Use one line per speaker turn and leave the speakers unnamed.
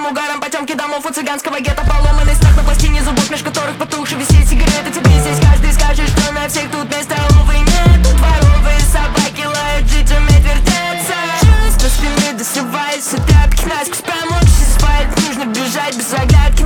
пьяным угаром потемки домов у цыганского гетто. Поломанный страх на пластине зубов, меж которых потухший висит сигареты. Тебе здесь каждый скажет, что на всех тут места, увы, нет. Тут дворовые собаки лают, жить уметь вертеться. Чувство спины досрывается, тряпки насквозь промокший асфальт. Нужно бежать без оглядки